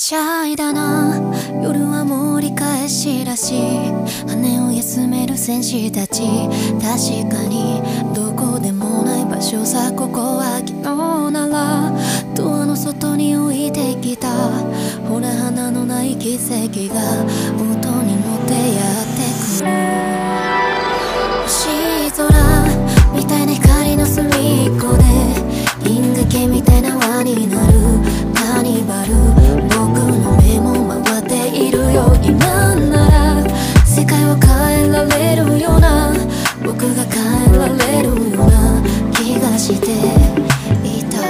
しゃいだな夜は盛り返しらし羽を休める戦士たち確かにどこでもない場所さここは昨日ならドアの外に置いてきたほら花のない奇跡が音に乗ってやってくる星空みたいな光の隅っこで銀河系みたいな輪になるカーニバル僕の目も回っているよ今なら世界を変えられるような僕が変えられるような気がしていた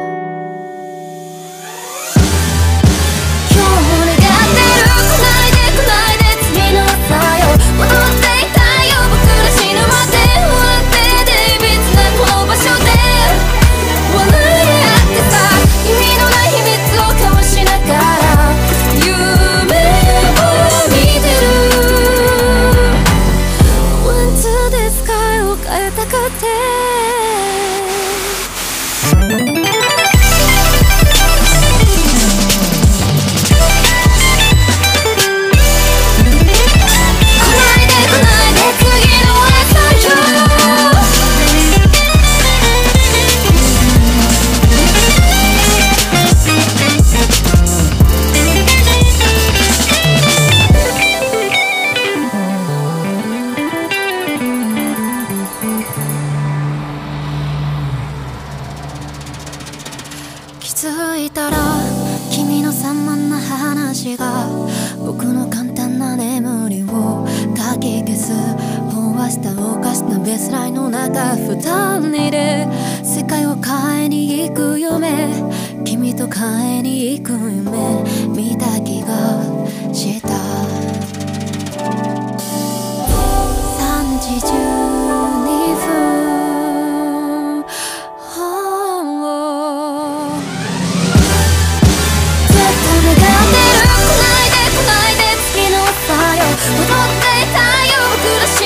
今日も願ってる来ないで来ないで次の朝よ戻っていたいよ僕ら死ぬまで笑ってていびつなこの場所で笑い合ってさ意味のない秘密を交わしながら夢を見てる Went to the sky を変えたかって気づいたら君の散漫な話が僕の簡単な眠りをかき消す飽和したおかしなベースラインの中二人で世界を変えに行く夢君と変えに行く夢見た気がした3時12分戻っていたいよ僕ら